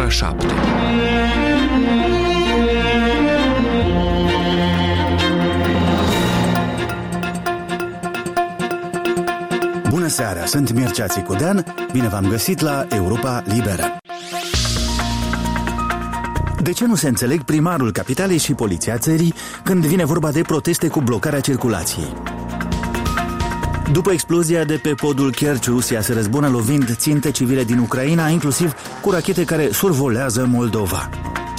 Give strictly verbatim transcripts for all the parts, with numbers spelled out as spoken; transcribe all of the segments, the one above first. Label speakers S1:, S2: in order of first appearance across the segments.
S1: șapte.
S2: Bună seara, sunt Mircea Țicudean, bine v-am găsit la Europa Liberă. De ce nu se înțeleg primarul capitalei și poliția țării când vine vorba de proteste cu blocarea circulației? După explozia de pe podul Kerch, Rusia se răzbună lovind ținte civile din Ucraina, inclusiv cu rachete care survolează Moldova.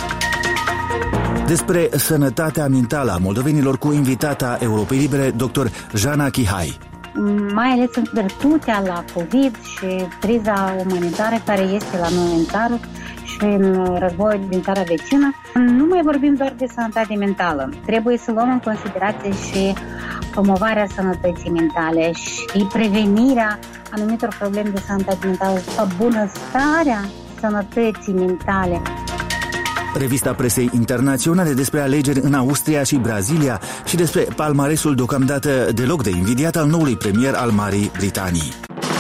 S2: Despre sănătatea mentală a moldovenilor cu invitata Europei Libere, doctor Jana Chihai.
S3: Mai ales în virtutea la COVID și criza umanitară care este la noi în țară și în războiul din țara vecină, nu mai vorbim doar de sănătate mentală. Trebuie să luăm în considerație și promovarea sănătății mentale și prevenirea anumitor probleme de sănătate mentală, bunăstarea sănătății mentale.
S2: Revista presei internaționale despre alegeri în Austria și Brazilia și despre palmaresul deocamdată deloc de invidiat al noului premier al Marii Britanii.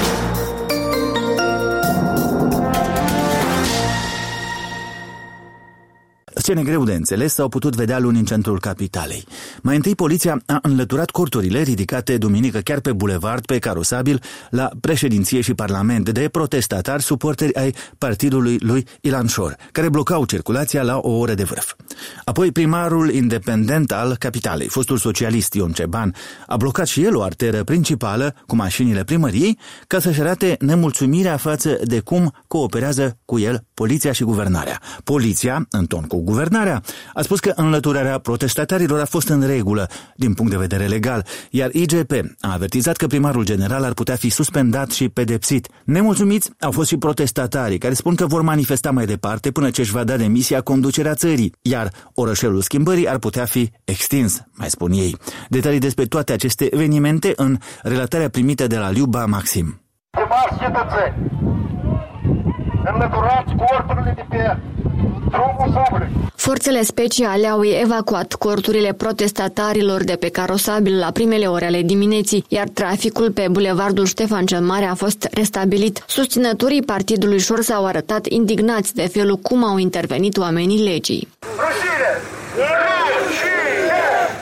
S2: Scene greu de înțeles s-au putut vedea luni în centrul capitalei. Mai întâi, poliția a înlăturat corturile ridicate duminică chiar pe bulevard, pe carosabil, la președinție și parlament, de protestatari suporteri ai partidului lui Ilan Șor, care blocau circulația la o oră de vârf. Apoi, primarul independent al capitalei, fostul socialist Ion Ceban, a blocat și el o arteră principală cu mașinile primăriei ca să-și arate nemulțumirea față de cum cooperează cu el poliția și guvernarea. Poliția, în ton cu guvernarea, a spus că înlăturarea protestatarilor a fost în regulă din punct de vedere legal, iar I G P a avertizat că primarul general ar putea fi suspendat și pedepsit. Nemulțumiți au fost și protestatarii, care spun că vor manifesta mai departe până ce își va da demisia conducerea țării, iar orășelul schimbării ar putea fi extins, mai spun ei. Detalii despre toate aceste evenimente în relatarea primită de la Liuba Maxim.
S4: Stimați cetățeni, înlăturați corturile de pe drumul public.
S5: Forțele speciale au evacuat corturile protestatarilor de pe carosabil la primele ore ale dimineții, iar traficul pe bulevardul Ștefan cel Mare a fost restabilit. Susținătorii partidului Șor s-au arătat indignați de felul cum au intervenit oamenii legii.
S4: Rușine! Rușine!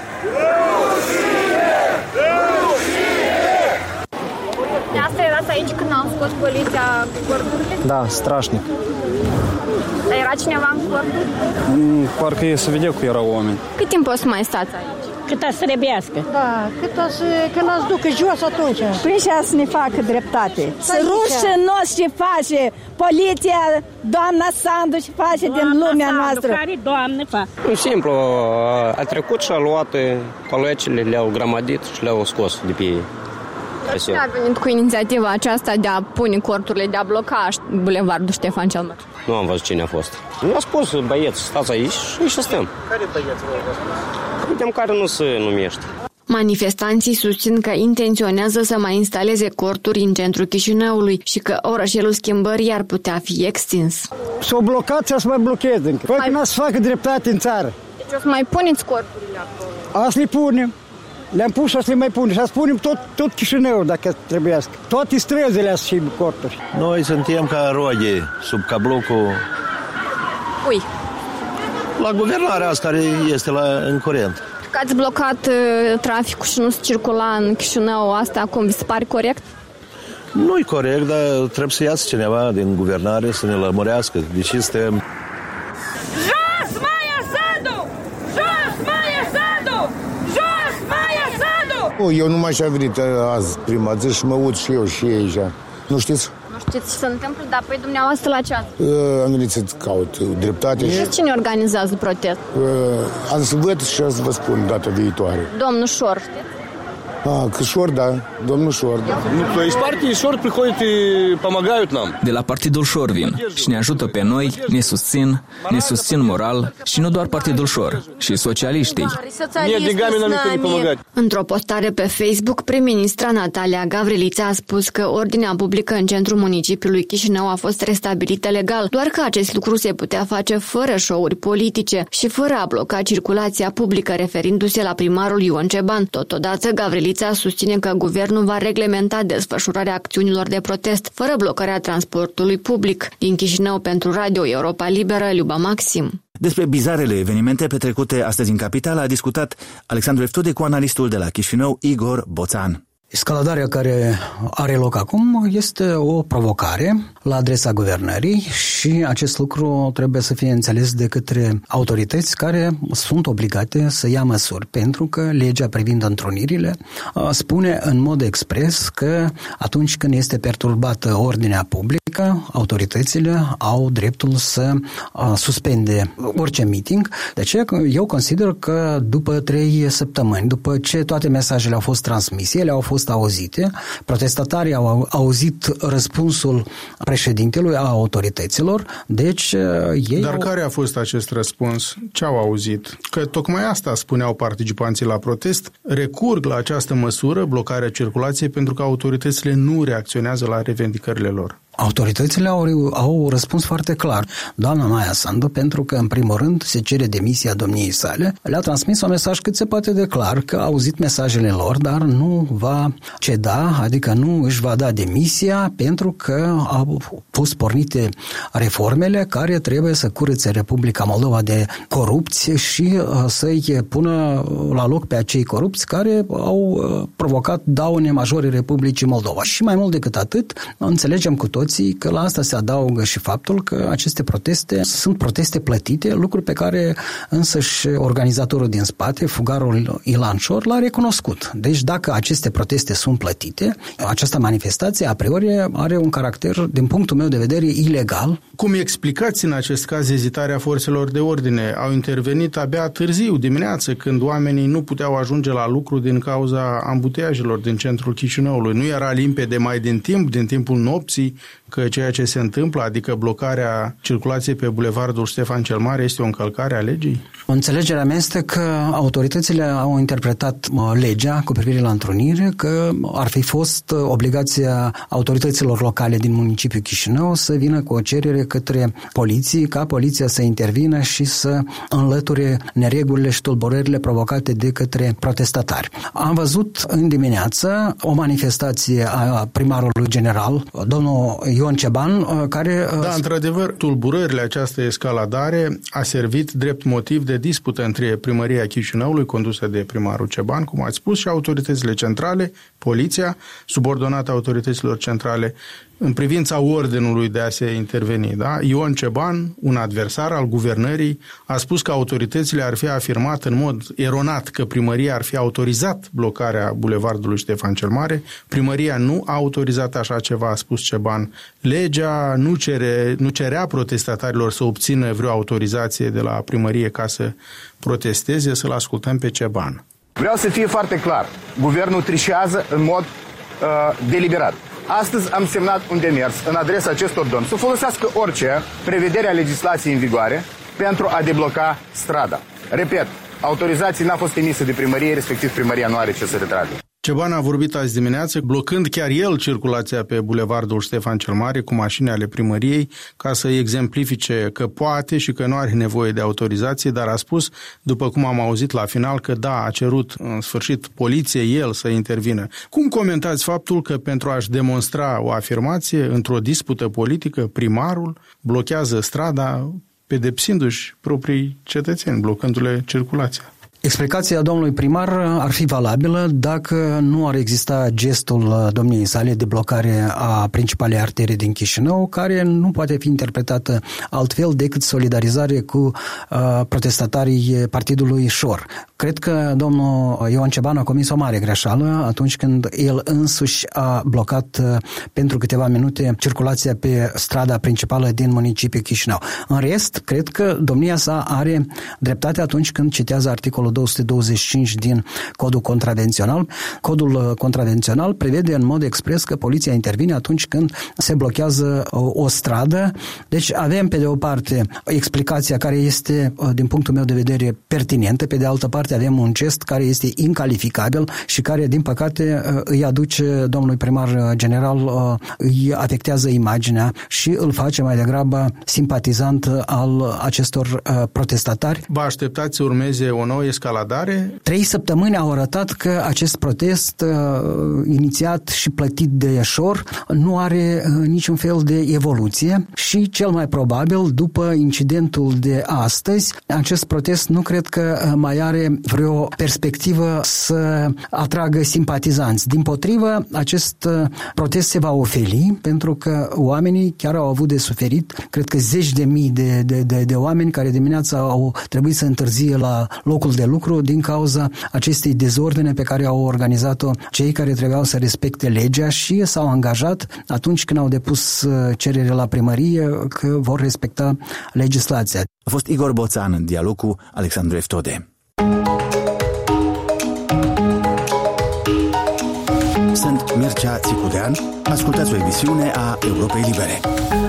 S5: De asta erați aici când au scos poliția corturile?
S6: Da, strașnic.
S5: Dar era cineva în corturi?
S6: Mm, parcă e să vedea că erau oameni.
S5: Cât timp o să mai stați aici?
S7: Cât a să trebuiască.
S8: Da, cât a să, când ați ducă jos atunci.
S7: Păi și să ne facă dreptate. Să rușinos ce face poliția, doamna Sandu ce face doamna din lumea Sandu, noastră. Care doamne fac?
S6: Nu, simplu, a trecut și a luat colecile, le-au gramadit și le-au scos de pe ei.
S5: Cine a venit cu inițiativa aceasta de a pune corturile, de a bloca bulevardul Ștefan cel Mare?
S6: Nu am văzut cine a fost. Mi-a spus, băieți, stați aici și stăm.
S4: Care băieți vă spus?
S6: Vedem care nu se numește.
S5: Manifestanții susțin că intenționează să mai instaleze corturi în centrul Chișinăului și că orășelul schimbării ar putea fi extins.
S8: S-au blocat și o să mai blocheze încă. Păi mai... când o să facă dreptate în țară.
S5: Deci o să mai puneți corturile acolo?
S8: Asta le punem. Le-am pus și o să le mai punem. Și să punem tot, tot Chișinăul dacă trebuiască. Toate străzile astea și corturi.
S9: Noi suntem ca roade sub cablocul...
S5: Ui.
S9: La guvernarea asta care este la, în curent.
S5: Că ați blocat uh, traficul și nu se circula în Chișinău, asta acum vi se pare corect?
S9: Nu-i corect, dar trebuie să iasă cineva din guvernare să ne lămurească. De ce suntem...
S10: Jos, Maia Sandu! Jos, Maia Sandu! Jos, Maia Sandu!
S11: Eu nu mai și-am venit azi prima zi și mă uit și eu și ei deja. Nu știți?
S5: Nu știți ce se întâmplă, dar păi dumneavoastră la ce ați?
S11: Uh, am venit să caut dreptate.
S5: Și cine organizează protest?
S11: Uh, am să văd și să vă spun data viitoare.
S5: Domnul Șor, știți?
S11: А, Шор, да, domnul Шор.
S12: Ну, то есть партии Шор приходят и помогают нам.
S1: De la partidul Șor vin și ne ajută pe noi, ne susțin, ne susțin moral și nu doar partidul Șor, și socialiștii.
S5: Într-o postare pe Facebook, prim-ministra Natalia Gavrilița a spus că ordinea publică în centrul municipiului Chișinău a fost restabilită legal, doar că acest lucru se putea face fără show-uri politice și fără a bloca circulația publică, referindu-se la primarul Ion Ceban. Totodată, Gavrilița Chilița susține că guvernul va reglementa desfășurarea acțiunilor de protest, fără blocarea transportului public. Din Chișinău pentru Radio Europa Liberă, Liuba Maxim.
S2: Despre bizarele evenimente petrecute astăzi în capitală a discutat Alexandru Eftode cu analistul de la Chișinău, Igor Boțan.
S13: Escaladarea care are loc acum este o provocare la adresa guvernării și acest lucru trebuie să fie înțeles de către autorități care sunt obligate să ia măsuri, pentru că legea privind întrunirile spune în mod expres că atunci când este perturbată ordinea publică, autoritățile au dreptul să suspende orice meeting. De aceea eu consider că după trei săptămâni, după ce toate mesajele au fost transmise, ele au fost auzite, protestatarii au auzit răspunsul președintelui, a autorităților, deci ei...
S14: Dar
S13: au...
S14: care a fost acest răspuns? Ce au auzit? Că tocmai asta spuneau participanții la protest, recurg la această măsură, blocarea circulației, pentru că autoritățile nu reacționează la revendicările lor.
S13: Autoritățile au, au răspuns foarte clar. Doamna Maia Sandu, pentru că în primul rând se cere demisia domniei sale, le-a transmis un mesaj cât se poate de clar, că a auzit mesajele lor, dar nu va ceda, adică nu își va da demisia, pentru că au fost pornite reformele care trebuie să curețe Republica Moldova de corupție și să-i pună la loc pe acei corupți care au provocat daune majore Republicii Moldova. Și mai mult decât atât, înțelegem cu toți că la asta se adaugă și faptul că aceste proteste sunt proteste plătite, lucru pe care însăși organizatorul din spate, fugarul Ilan Șor, l-a recunoscut. Deci dacă aceste proteste sunt plătite, această manifestație a priori are un caracter, din punctul meu de vedere, ilegal.
S14: Cum explicați în acest caz ezitarea forțelor de ordine? Au intervenit abia târziu, dimineață, când oamenii nu puteau ajunge la lucru din cauza ambuteiajelor din centrul Chișinăului. Nu era limpede mai din timp, din timpul nopții, că ceea ce se întâmplă, adică blocarea circulației pe bulevardul Ștefan cel Mare, este o încălcare a legii?
S13: Înțelegerea mea este că autoritățile au interpretat legea cu privire la întrunire, că ar fi fost obligația autorităților locale din municipiul Chișinău să vină cu o cerere către poliție, ca poliția să intervină și să înlăture neregulile și tulburările provocate de către protestatari. Am văzut în dimineață o manifestație a primarului general, domnul Ion Ceban, care...
S14: Da, într-adevăr, tulburările, această escaladare a servit drept motiv de dispută între primăria Chișinăului, condusă de primarul Ceban, cum ați spus, și autoritățile centrale, poliția, subordonată autorităților centrale, în privința ordinului de a se interveni. Da? Ion Ceban, un adversar al guvernării, a spus că autoritățile ar fi afirmat în mod eronat că primăria ar fi autorizat blocarea bulevardului Ștefan cel Mare. Primăria nu a autorizat așa ceva, a spus Ceban. Legea nu, cere, nu cerea protestatarilor să obțină vreo autorizație de la primărie ca să protesteze. Să-l ascultăm pe Ceban.
S15: Vreau să fie foarte clar. Guvernul trișează în mod uh, deliberat. Astăzi am semnat un demers în adresa acestor domni să folosească orice prevedere a legislației în vigoare pentru a debloca strada. Repet, autorizația n-a fost emisă de primărie, respectiv primăria nu are ce să retragă.
S14: Ceban a vorbit azi dimineață, blocând chiar el circulația pe bulevardul Ștefan cel Mare cu mașini ale primăriei, ca să exemplifice că poate și că nu are nevoie de autorizație, dar a spus, după cum am auzit la final, că da, a cerut în sfârșit poliției el să intervină. Cum comentați faptul că pentru a-și demonstra o afirmație într-o dispută politică, primarul blochează strada pedepsindu-și proprii cetățeni, blocându-le circulația?
S13: Explicația domnului primar ar fi valabilă dacă nu ar exista gestul domniei sale de blocare a principalei arterii din Chișinău, care nu poate fi interpretată altfel decât solidarizare cu uh, protestatarii partidului Șor. Cred că domnul Ion Ceban a comis o mare greșeală atunci când el însuși a blocat uh, pentru câteva minute circulația pe strada principală din municipiul Chișinău. În rest, cred că domnia sa are dreptate atunci când citează articolul două sute douăzeci și cinci din Codul Contravențional. Codul Contravențional prevede în mod expres că poliția intervine atunci când se blochează o, o stradă. Deci avem pe de o parte explicația care este, din punctul meu de vedere, pertinentă, pe de altă parte avem un gest care este incalificabil și care, din păcate, îi aduce domnului primar general, îi afectează imaginea și îl face mai degrabă simpatizant al acestor protestatari.
S14: Vă așteptați să urmeze o nouă escaladare?
S13: Trei săptămâni au arătat că acest protest uh, inițiat și plătit de Eșor nu are uh, niciun fel de evoluție și cel mai probabil după incidentul de astăzi acest protest nu cred că mai are vreo perspectivă să atragă simpatizanți. Dimpotrivă, acest protest se va oferi pentru că oamenii chiar au avut de suferit, cred că zeci de mii de, de, de, de oameni care dimineața au trebuit să întârzie la locul de lucru din cauza acestei dezordine pe care au organizat-o cei care trebuiau să respecte legea și s-au angajat atunci când au depus cerere la primărie că vor respecta legislația.
S2: A fost Igor Boțan în dialog cu Alexandru Eftode. Sunt Mircea Țicudean. Ascultați o emisiune a Europei Libere.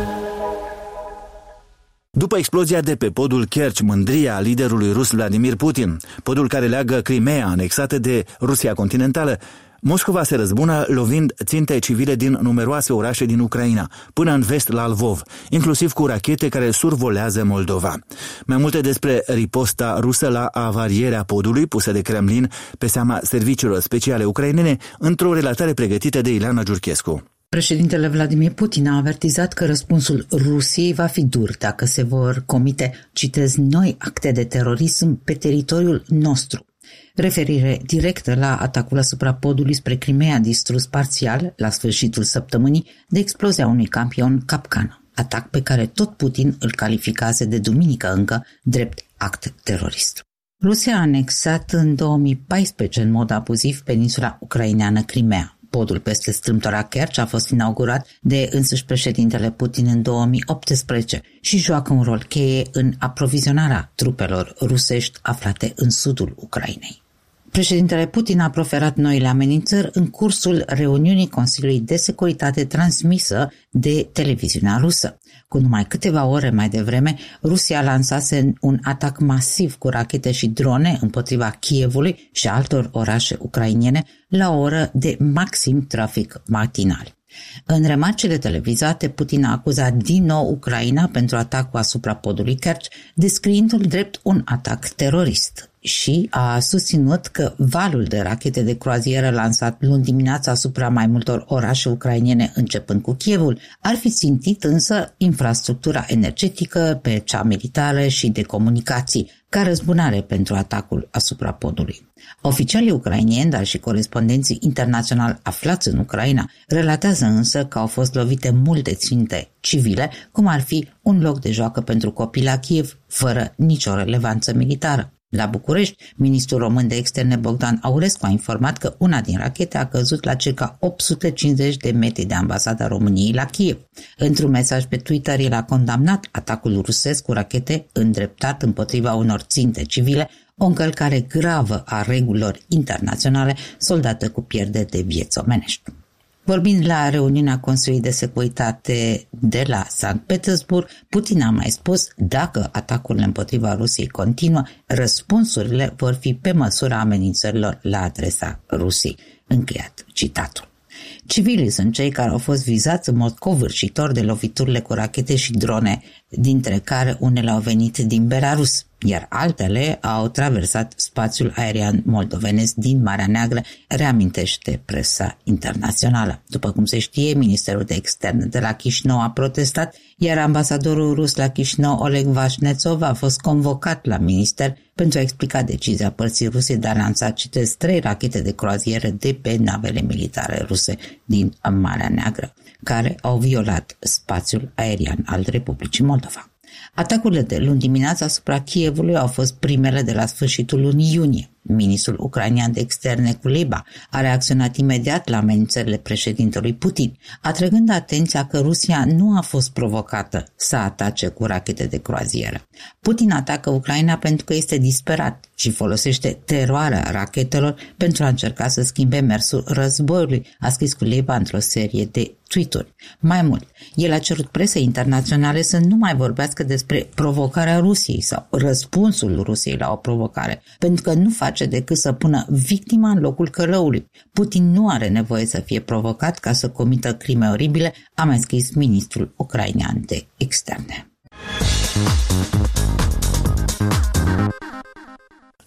S2: După explozia de pe podul Kerch, mândria liderului rus Vladimir Putin, podul care leagă Crimea anexată de Rusia continentală, Moscova se răzbună lovind ținte civile din numeroase orașe din Ucraina, până în vest la Lvov, inclusiv cu rachete care survolează Moldova. Mai multe despre riposta rusă la avarierea podului pusă de Kremlin pe seama serviciilor speciale ucrainene într-o relatare pregătită de Ileana Giurchescu.
S16: Președintele Vladimir Putin a avertizat că răspunsul Rusiei va fi dur dacă se vor comite, citez, noi acte de terorism pe teritoriul nostru. Referire directă la atacul asupra podului spre Crimea distrus parțial la sfârșitul săptămânii de explozia unui campion capcană, atac pe care tot Putin îl calificase de duminică încă drept act terorist. Rusia a anexat în două mii paisprezece în mod abuziv peninsula ucraineană Crimea. Podul peste strâmtora Kerch a fost inaugurat de însuși președintele Putin în două mii optsprezece și joacă un rol cheie în aprovizionarea trupelor rusești aflate în sudul Ucrainei. Președintele Putin a proferat noile amenințări în cursul reuniunii Consiliului de Securitate transmisă de televiziunea rusă. Cu numai câteva ore mai devreme, Rusia lansase un atac masiv cu rachete și drone împotriva Kievului și altor orașe ucrainene la o oră de maxim trafic matinal. În remarcile televizate, Putin a acuzat din nou Ucraina pentru atacul asupra podului Kerch, descriindu-l drept un atac terorist și a susținut că valul de rachete de croazieră lansat luni dimineața asupra mai multor orașe ucrainene, începând cu Kievul, ar fi țintit însă infrastructura energetică, pe cea militară și de comunicații, ca răzbunare pentru atacul asupra podului. Oficialii ucrainieni, dar și corespondenții internaționali aflați în Ucraina, relatează însă că au fost lovite multe ținte civile, cum ar fi un loc de joacă pentru copii la Kiev, fără nicio relevanță militară. La București, ministrul român de externe Bogdan Aurescu a informat că una din rachete a căzut la circa opt sute cincizeci de metri de ambasada României la Kiev. Într-un mesaj pe Twitter, el a condamnat atacul rusesc cu rachete îndreptat împotriva unor ținte civile, o încălcare gravă a regulilor internaționale soldată cu pierderi de vieți omenești. Vorbind la reuniunea Consiliului de Securitate de la Sankt Petersburg, Putin a mai spus: dacă atacurile împotriva Rusiei continuă, răspunsurile vor fi pe măsura amenințărilor la adresa Rusiei. Încheiat citatul. Civilii sunt cei care au fost vizați în mod covârșitor de loviturile cu rachete și drone, dintre care unele au venit din Belarus, iar altele au traversat spațiul aerian moldovenesc din Marea Neagră, reamintește presa internațională. După cum se știe, Ministerul de Externe de la Chișinău a protestat, iar ambasadorul rus la Chișinău, Oleg Vașnețov, a fost convocat la minister pentru a explica decizia părții ruse de a lansa, citez, trei rachete de croazieră de pe navele militare ruse din Marea Neagră, care au violat spațiul aerian al Republicii Moldova. Atacurile de luni dimineața asupra Kievului au fost primele de la sfârșitul lunii iunie. Ministrul ucrainean de externe Kuleba a reacționat imediat la amenințările președintelui Putin, atrăgând atenția că Rusia nu a fost provocată să atace cu rachete de croazieră. Putin atacă Ucraina pentru că este disperat și folosește teroarea rachetelor pentru a încerca să schimbe mersul războiului, a scris Kuleba într-o serie de tweet-uri. Mai mult, el a cerut presei internaționale să nu mai vorbească despre provocarea Rusiei sau răspunsul Rusiei la o provocare, pentru că nu face decât să pună victima în locul călăului. Putin nu are nevoie să fie provocat ca să comită crime oribile, a mai scris ministrul ucrainean de externe.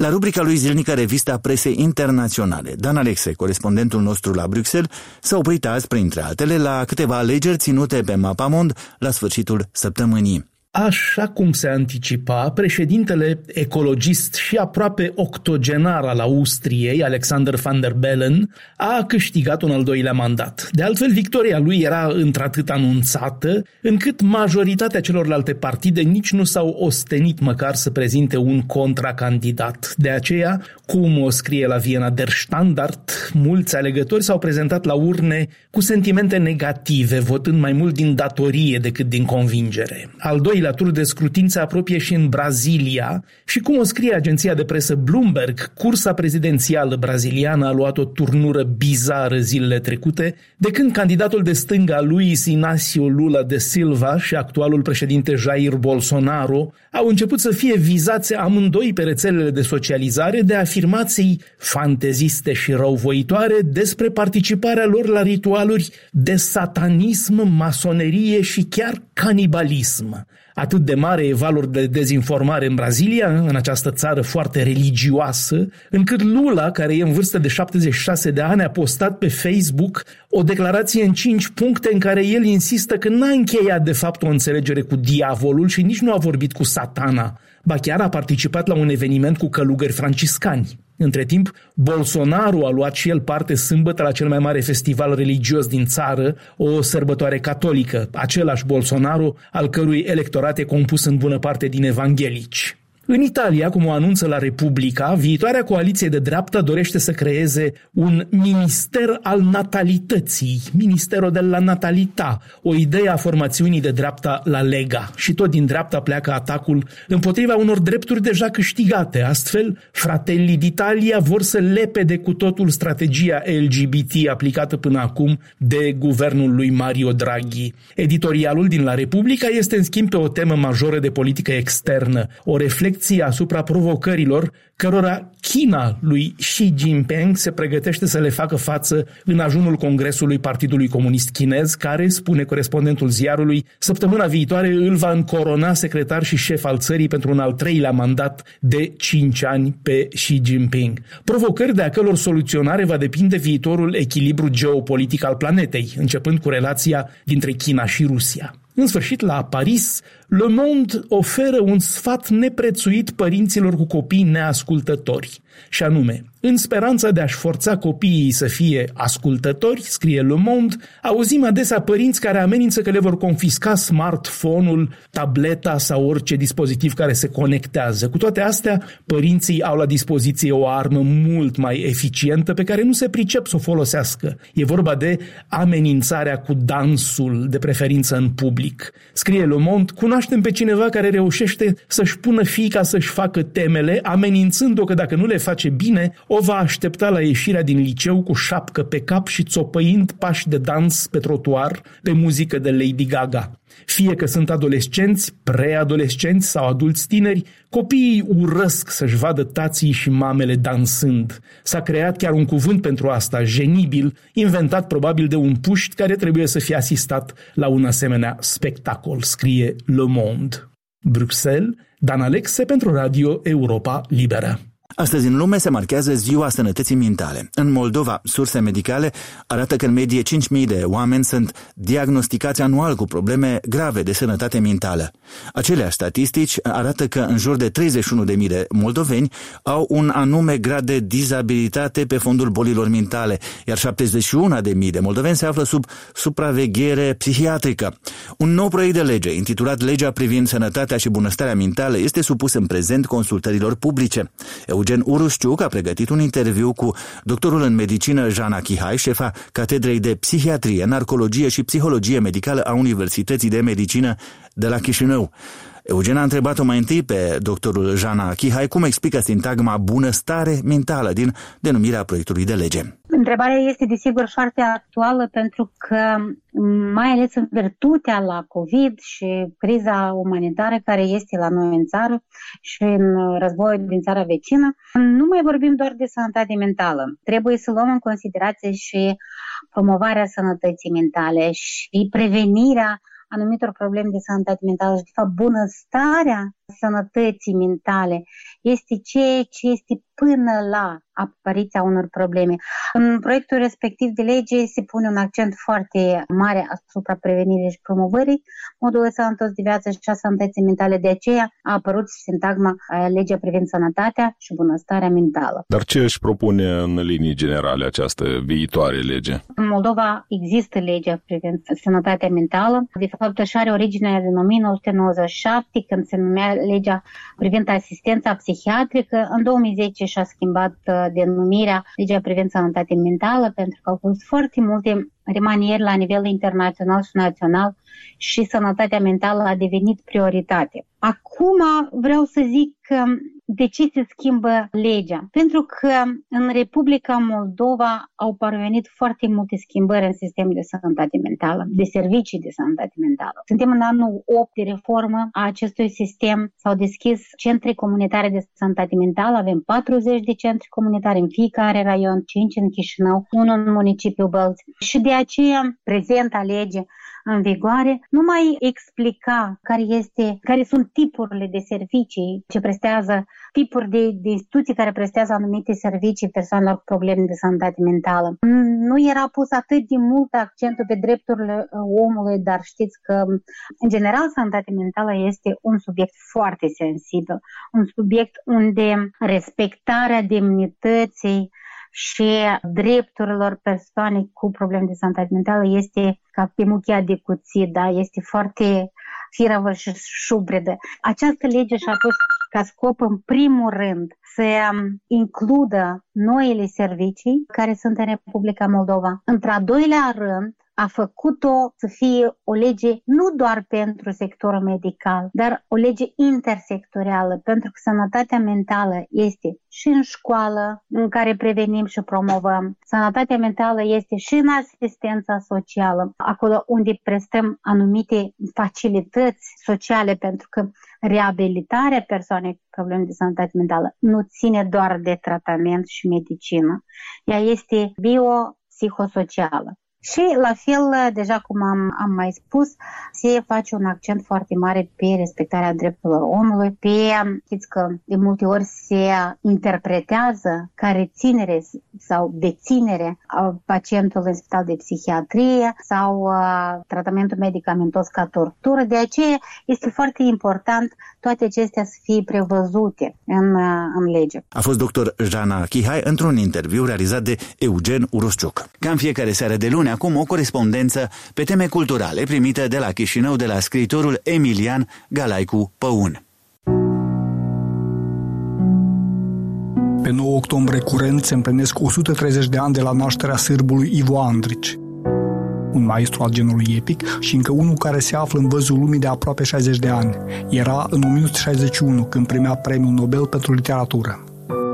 S2: La rubrica lui zilnică Revista Presei Internaționale, Dan Alexe, corespondentul nostru la Bruxelles, s-a oprit azi, printre altele, la câteva alegeri ținute pe Mapamond la sfârșitul săptămânii.
S17: Așa cum se anticipa, președintele ecologist și aproape octogenar al Austriei, Alexander Van der Bellen, a câștigat un al doilea mandat. De altfel, victoria lui era într-atât anunțată, încât majoritatea celorlalte partide nici nu s-au ostenit măcar să prezinte un contracandidat. De aceea, cum o scrie la Viena Der Standard, mulți alegători s-au prezentat la urne cu sentimente negative, votând mai mult din datorie decât din convingere. Al doilea la tur de scrutin se apropie și în Brazilia și, cum o scrie agenția de presă Bloomberg, cursa prezidențială braziliană a luat o turnură bizară zilele trecute, de când candidatul de stânga Luiz Inácio Lula da Silva și actualul președinte Jair Bolsonaro au început să fie vizați amândoi pe rețelele de socializare de afirmații fanteziste și răuvoitoare despre participarea lor la ritualuri de satanism, masonerie și chiar canibalism. Atât de mare e valul de dezinformare în Brazilia, în această țară foarte religioasă, încât Lula, care e în vârstă de șaptezeci și șase de ani, a postat pe Facebook o declarație în cinci puncte în care el insistă că n-a încheiat de fapt o înțelegere cu diavolul și nici nu a vorbit cu satana, ba chiar a participat la un eveniment cu călugări franciscani. Între timp, Bolsonaro a luat și el parte sâmbătă la cel mai mare festival religios din țară, o sărbătoare catolică, același Bolsonaro al cărui electorat e compus în bună parte din evanghelici. În Italia, cum o anunță la Repubblica, viitoarea coaliție de dreapta dorește să creeze un minister al natalității, Ministero della Natalità, o idee a formațiunii de dreapta la Lega. Și tot din dreapta pleacă atacul împotriva unor drepturi deja câștigate. Astfel, Fratelli d'Italia vor să lepede cu totul strategia L G B T aplicată până acum de guvernul lui Mario Draghi. Editorialul din La Repubblica este în schimb pe o temă majoră de politică externă, o reflecție asupra provocărilor cărora China lui Xi Jinping se pregătește să le facă față în ajunul Congresului Partidului Comunist Chinez, care, spune corespondentul ziarului, săptămâna viitoare îl va încorona secretar și șef al țării pentru un al treilea mandat de cinci ani pe Xi Jinping. Provocări de a căror soluționare va depinde viitorul echilibru geopolitic al planetei, începând cu relația dintre China și Rusia. În sfârșit, la Paris, Le Monde oferă un sfat neprețuit părinților cu copii neascultători, și anume, în speranța de a-și forța copiii să fie ascultători, scrie Le Monde, auzim adesea părinți care amenință că le vor confisca smartphone-ul, tableta sau orice dispozitiv care se conectează. Cu toate astea, părinții au la dispoziție o armă mult mai eficientă pe care nu se pricep să o folosească. E vorba de amenințarea cu dansul, de preferință în public. Scrie Le Monde, cunoaștem pe cineva care reușește să-și pună fiica să-și facă temele, amenințând-o că dacă nu le face bine, o va aștepta la ieșirea din liceu cu șapcă pe cap și țopăind pași de dans pe trotuar pe muzică de Lady Gaga. Fie că sunt adolescenți, preadolescenți sau adulți tineri, copiii urăsc să-și vadă tații și mamele dansând. S-a creat chiar un cuvânt pentru asta, genibil, inventat probabil de un puști care trebuie să fie asistat la un asemenea spectacol, scrie Le Monde. Bruxelles, Dan Alexe pentru Radio Europa Liberă.
S2: Astăzi în lume se marchează Ziua Sănătății Mentale. În Moldova, surse medicale arată că în medie cinci mii de oameni sunt diagnosticați anual cu probleme grave de sănătate mentală. Aceleași statistici arată că în jur de treizeci și unu de mii de moldoveni au un anume grad de dizabilitate pe fondul bolilor mentale, iar șaptezeci și unu de mii de moldoveni se află sub supraveghere psihiatrică. Un nou proiect de lege, intitulat Legea privind sănătatea și bunăstarea mentală, este supus în prezent consultărilor publice. Eugen Urușciuc a pregătit un interviu cu doctorul în medicină Jana Chihai, șefa Catedrei de Psihiatrie, Narcologie și Psihologie Medicală a Universității de Medicină de la Chișinău. Eugen a întrebat-o mai întâi pe doctorul Jana Chihai cum explică sintagma bunăstare mentală din denumirea proiectului de lege.
S3: Întrebarea este desigur foarte actuală pentru că, mai ales în virtutea la COVID și criza umanitară care este la noi în țară și în războiul din țara vecină, nu mai vorbim doar de sănătate mentală. Trebuie să luăm în considerație și promovarea sănătății mentale și prevenirea anumitor probleme de sănătate mentală și, de fapt, bunăstarea sănătății mentale este ceea ce este până la apariția unor probleme. În proiectul respectiv de lege se pune un accent foarte mare asupra prevenirii și promovării modului sănătos de viață și a sănătății mentale. De aceea a apărut sintagma legea privind sănătatea și bunăstarea mentală.
S18: Dar ce își propune în linii generale această viitoare lege?
S3: În Moldova există legea privind sănătatea mentală. De fapt, așa are originea din o mie nouă sute nouăzeci și șapte, când se numea legea privind asistența psihiatrică. În două mii zece și-a schimbat denumirea legea privind sănătatea mentală, pentru că au fost foarte multe remanieri la nivel internațional și național și sănătatea mentală a devenit prioritate. Acum vreau să zic că de ce se schimbă legea? Pentru că în Republica Moldova au parvenit foarte multe schimbări în sistemul de sănătate mentală, de servicii de sănătate mentală. Suntem în anul opt de reformă a acestui sistem. S-au deschis centre comunitare de sănătate mentală. Avem patruzeci de centre comunitare în fiecare raion, cinci în Chișinău, unul în municipiul Bălți. Și de aceea prezenta lege în vigoare nu mai explica care, este, care sunt tipurile de servicii ce prestează, tipuri de, de instituții care prestează anumite servicii persoanelor cu probleme de sănătate mentală. Nu era pus atât de mult accentul pe drepturile omului, dar știți că, în general, sănătatea mentală este un subiect foarte sensibil, un subiect unde respectarea demnității și drepturilor persoanei cu probleme de sănătate mentală este ca pe muchia de cuțit, da? Este foarte firavă și șubredă. Această lege și-a pus ca scop, în primul rând, să includă noile servicii care sunt în Republica Moldova. Într-al doilea rând, a făcut-o să fie o lege nu doar pentru sectorul medical, dar o lege intersectorială, pentru că sănătatea mentală este și în școală, în care prevenim și promovăm. Sănătatea mentală este și în asistența socială, acolo unde prestăm anumite facilități sociale, pentru că reabilitarea persoanei cu probleme de sănătate mentală nu ține doar de tratament și medicină. Ea este bio-psihosocială. Și la fel, deja cum am, am mai spus, se face un accent foarte mare pe respectarea drepturilor omului, pe, știți că de multe ori se interpretează ca reținere sau deținere a pacientului în spital de psihiatrie sau uh, tratamentul medicamentos ca tortură. De aceea este foarte important toate acestea să fie prevăzute în, uh, în lege.
S2: A fost doctor Jana Chihai într-un interviu realizat de Eugen Urosciuc. Ca în fiecare seară de luni, acum o corespondență pe teme culturale primită de la Chișinău de la scriitorul Emilian Galaicu Păun.
S19: Pe nouă octombrie curent se împlinesc o sută treizeci de ani de la nașterea sârbului Ivo Andrić, un maestru al genului epic și încă unul care se află în văzul lumii de aproape șaizeci de ani. Era în o mie nouă sute șaizeci și unu când primea premiul Nobel pentru literatură.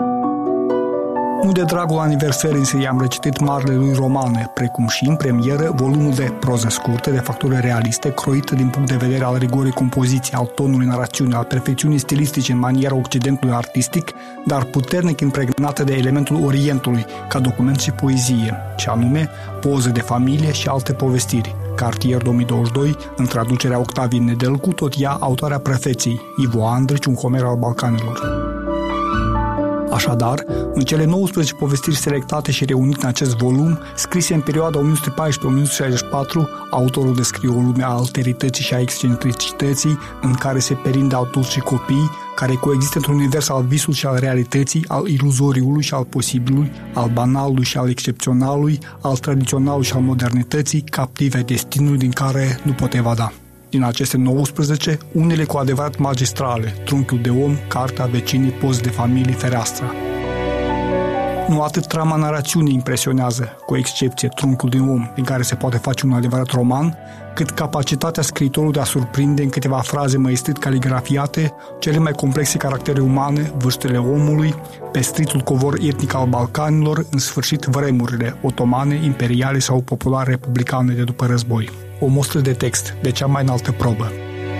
S19: Nu de dragul aniversării însă i-am recitit marele lui romane, precum și în premieră volumul de proză scurte, de facturi realiste, croită din punct de vedere al rigorii compoziției, al tonului narațiunii, al perfecțiunii stilistice în maniera occidentului artistic, dar puternic impregnată de elementul Orientului, ca document și poezie, și anume poze de familie și alte povestiri. Cartier două mii douăzeci și doi, în traducerea Octaviei Nedelcu, tot ea autoarea prefeții, Ivo Andrić, un Homer al Balcanilor. Așadar, în cele nouăsprezece povestiri selectate și reunite în acest volum, scrise în perioada o mie nouă sute paisprezece - o mie nouă sute șaizeci și patru, autorul descrie o lume a alterității și a excentricității în care se perinde adulți și copii, care coexistă într-un univers al visului și al realității, al iluzoriului și al posibilului, al banalului și al excepționalului, al tradiționalului și al modernității, captive ai destinului din care nu pot evada. Din aceste nouăsprezece, unele cu adevărat magistrale, Trunchiul de om, Cartea vecinii, Poze de familie, Fereastra. Nu atât trama narațiunii impresionează, cu excepție Trunchiul de om, din care se poate face un adevărat roman, cât capacitatea scriitorului de a surprinde în câteva fraze măestrit caligrafiate cele mai complexe caractere umane, vârstele omului, pestritul covor etnic al Balcanilor, în sfârșit vremurile otomane, imperiale sau populare republicane de după război. O mostră de text, de cea mai înaltă probă.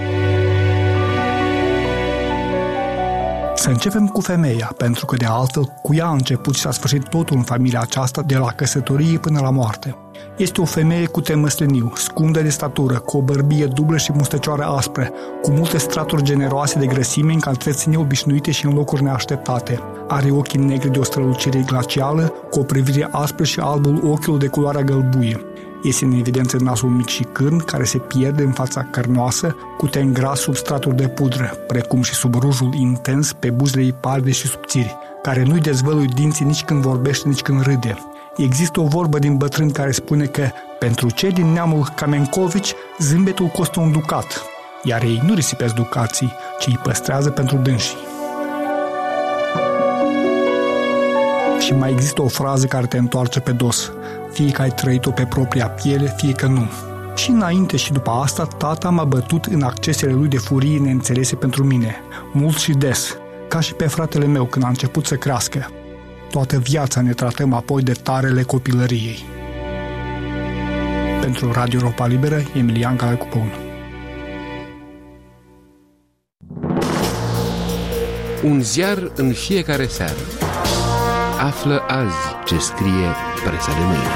S19: Să începem cu femeia, pentru că de altfel cu ea a început și s-a sfârșit totul în familia aceasta, de la căsătorie până la moarte. Este o femeie cu temăsleniu, scundă de statură, cu o bărbie dublă și mustăcioară aspră, cu multe straturi generoase de grăsime în calități neobișnuite și în locuri neașteptate. Are ochii negri de o strălucire glacială, cu o privire aspră și albul ochiului de culoarea gălbuie. Iese în evidență nasul mic și cârn, care se pierde în fața cărnoasă, cu ten gras sub straturi de pudră, precum și sub rujul intens pe buzele ei palide și subțiri, care nu-i dezvăluie dinții nici când vorbește, nici când râde. Există o vorbă din bătrân care spune că, pentru cei din neamul Kamenkovici, zâmbetul costă un ducat, iar ei nu risipesc ducații, ci îi păstrează pentru dânsii. Și mai există o frază care te întoarce pe dos: fie că ai trăit-o pe propria piele, fie că nu. Și înainte și după asta, tata m-a bătut în accesele lui de furie neînțelese pentru mine, mult și des, ca și pe fratele meu când a început să crească. Toată viața ne tratăm apoi de tarele copilăriei. Pentru Radio Europa Liberă, Emilian Galacupăun.
S20: Un ziar în fiecare seară. Află azi ce scrie presa de mâine.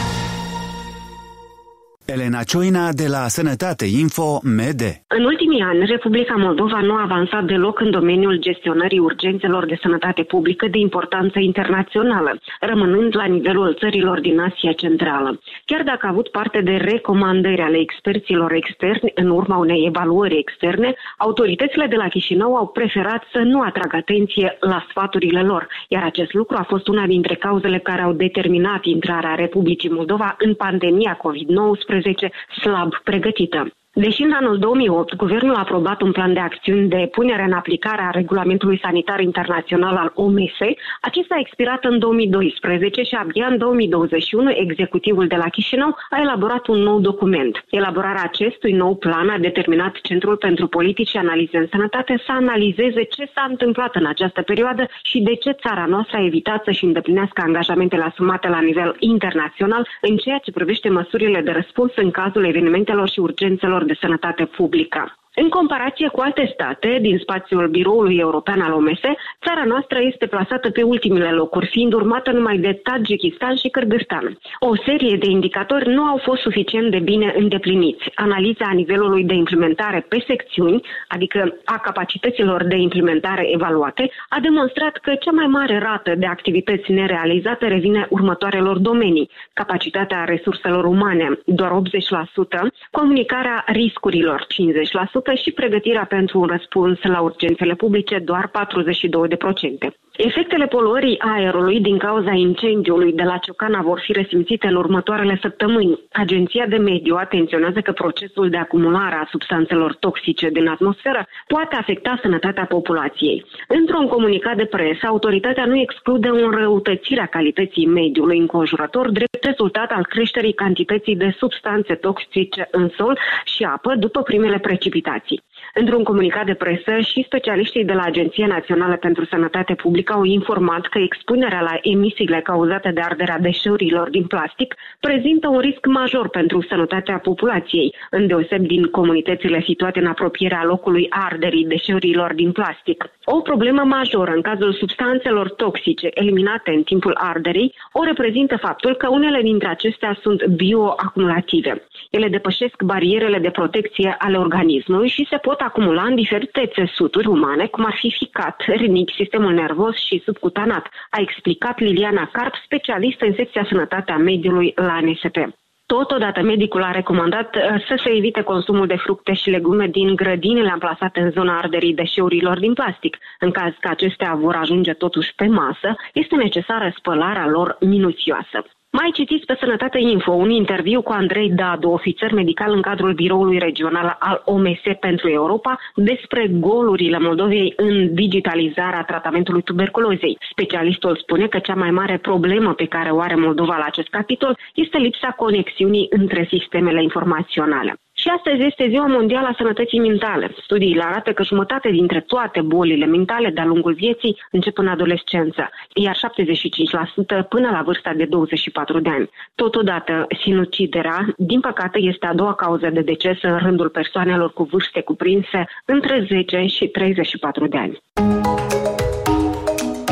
S2: Elena Cioina de la Sănătate Info Mede.
S21: În ultimii ani, Republica Moldova nu a avansat deloc în domeniul gestionării urgențelor de sănătate publică de importanță internațională, rămânând la nivelul țărilor din Asia Centrală. Chiar dacă a avut parte de recomandări ale experților externi în urma unei evaluări externe, autoritățile de la Chișinău au preferat să nu atragă atenție la sfaturile lor, iar acest lucru a fost una dintre cauzele care au determinat intrarea Republicii Moldova în pandemia covid nouăsprezece slab pregătită. Deși în anul două mii opt guvernul a aprobat un plan de acțiuni de punere în aplicare a regulamentului sanitar internațional al O M S, acesta a expirat în două mii doisprezece și abia în două mii douăzeci și unu executivul de la Chișinău a elaborat un nou document. Elaborarea acestui nou plan a determinat Centrul pentru Politici și Analize în Sănătate să analizeze ce s-a întâmplat în această perioadă și de ce țara noastră a evitat să-și îndeplinească angajamentele asumate la nivel internațional în ceea ce privește măsurile de răspuns în cazul evenimentelor și urgențelor de sănătate publică. În comparație cu alte state din spațiul Biroului European al O M S, țara noastră este plasată pe ultimele locuri, fiind urmată numai de Tadjikistan și Kârgâstan. O serie de indicatori nu au fost suficient de bine îndepliniți. Analiza a nivelului de implementare pe secțiuni, adică a capacităților de implementare evaluate, a demonstrat că cea mai mare rată de activități nerealizate revine următoarelor domenii: capacitatea resurselor umane, doar optzeci la sută, comunicarea riscurilor, cincizeci la sută, și pregătirea pentru un răspuns la urgențele publice, doar patruzeci și doi la sută. Efectele poluării aerului din cauza incendiului de la Ciocana vor fi resimțite în următoarele săptămâni. Agenția de Mediu atenționează că procesul de acumulare a substanțelor toxice din atmosferă poate afecta sănătatea populației. Într-un comunicat de presă, autoritatea nu exclude o înrăutățire a calității mediului înconjurător drept rezultat al creșterii cantității de substanțe toxice în sol și apă după primele precipitații. Într-un comunicat de presă, și specialiștii de la Agenția Națională pentru Sănătate Publică au informat că expunerea la emisiile cauzate de arderea deșeurilor din plastic prezintă un risc major pentru sănătatea populației, îndeosebi din comunitățile situate în apropierea locului arderii deșeurilor din plastic. O problemă majoră în cazul substanțelor toxice eliminate în timpul arderii o reprezintă faptul că unele dintre acestea sunt bioacumulative. Ele depășesc barierele de protecție ale organismului și se pot acumula în diferite țesuturi umane, cum ar fi ficat, rinichi, sistemul nervos și subcutanat, a explicat Liliana Carp, specialistă în secția Sănătatea Mediului la N S P. Totodată, medicul a recomandat să se evite consumul de fructe și legume din grădinile amplasate în zona arderii deșeurilor din plastic. În caz că acestea vor ajunge totuși pe masă, este necesară spălarea lor minuțioasă. Mai citiți pe Sănătate Info un interviu cu Andrei Dadu, ofițer medical în cadrul Biroului Regional al O M S pentru Europa, despre golurile Moldovei în digitalizarea tratamentului tuberculozei. Specialistul spune că cea mai mare problemă pe care o are Moldova la acest capitol este lipsa conexiunii între sistemele informaționale. Și astăzi este Ziua Mondială a Sănătății Mentale. Studiile arată că jumătate dintre toate bolile mentale de-a lungul vieții încep în adolescență, iar șaptezeci și cinci la sută până la vârsta de douăzeci și patru de ani. Totodată, sinuciderea, din păcate, este a doua cauză de deces în rândul persoanelor cu vârste cuprinse între zece și treizeci și patru de ani.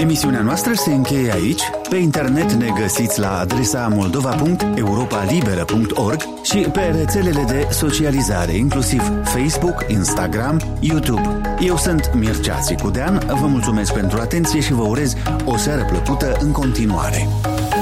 S2: Emisiunea noastră se încheie aici. Pe internet ne găsiți la adresa moldova punct europa liberă punct org și pe rețelele de socializare, inclusiv Facebook, Instagram, YouTube. Eu sunt Mircea Țicudean, vă mulțumesc pentru atenție și vă urez o seară plăcută în continuare.